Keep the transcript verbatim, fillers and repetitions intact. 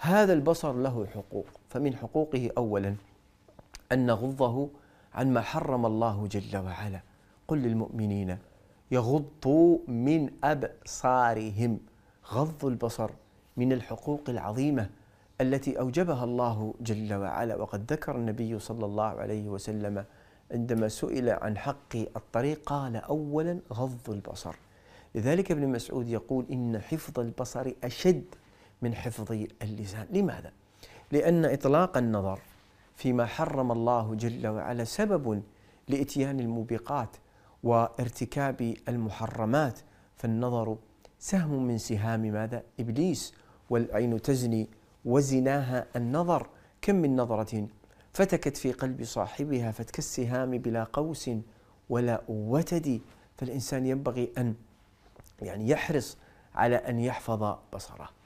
هذا البصر له حقوق، فمن حقوقه أولا أن نغضه عن ما حرم الله جل وعلا. قل للمؤمنين يغضوا من أبصارهم. غض البصر من الحقوق العظيمة التي أوجبها الله جل وعلا. وقد ذكر النبي صلى الله عليه وسلم عندما سئل عن حق الطريق قال أولا غض البصر. لذلك ابن مسعود يقول إن حفظ البصر أشد من حفظ اللسان. لماذا؟ لأن إطلاق النظر فيما حرم الله جل وعلا سبب لإتيان الموبقات وارتكاب المحرمات، فالنظر سهم من سهام ماذا؟ إبليس. والعين تزني وزناها النظر. كم من نظرة فتكت في قلب صاحبها فتكالسهام بلا قوس ولا وتد. فالإنسان ينبغي أن يعني يحرص على أن يحفظ بصره.